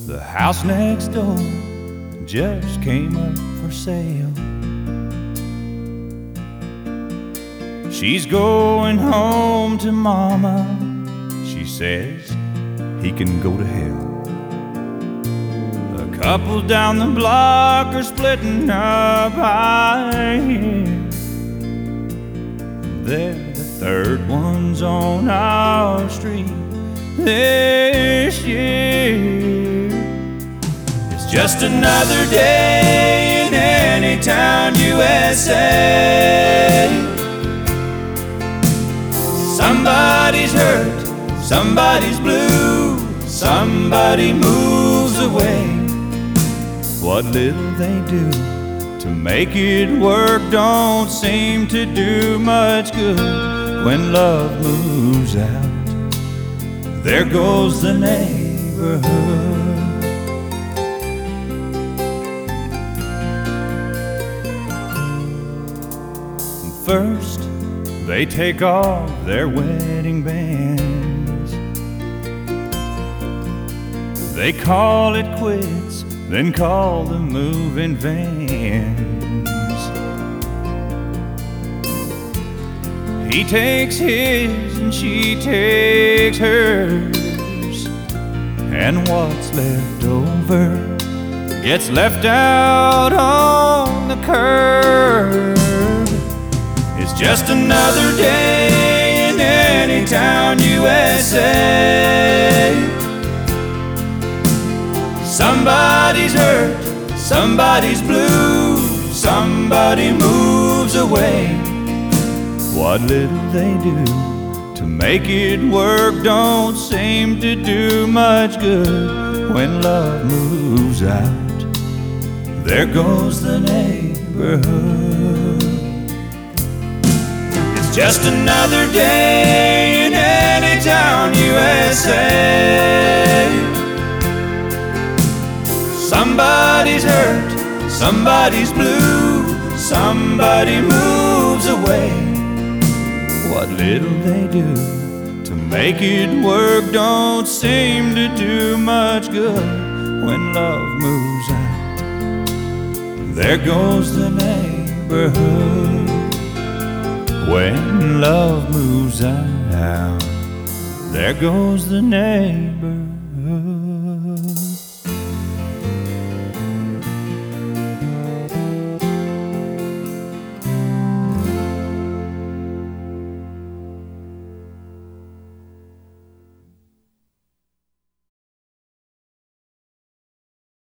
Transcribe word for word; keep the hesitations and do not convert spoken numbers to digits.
The house next door just came up for sale. She's going home to Mama. She says he can go to hell. The couple down the block are splitting up. I hear they're the third ones on our street this year. It's just another day in any town, U S A. Somebody's hurt, somebody's blue, somebody moves away. What little they do to make it work don't seem to do much good. When love moves out, there goes the neighborhood. First, they take off their wedding bands. They call it quits, then call the moving vans. He takes his and she takes hers, and what's left over gets left out on the curb. It's just another day in any town, U S A. Somebody's hurt, somebody's blue, somebody moves away. What little they do to make it work don't seem to do much good. When love moves out, there goes the neighborhood. It's just another day in any town, U S A. Somebody's hurt, somebody's blue, somebody moves away. What little they do to make it work don't seem to do much good. When love moves out, there goes the neighborhood. When love moves out, there goes the neighborhood.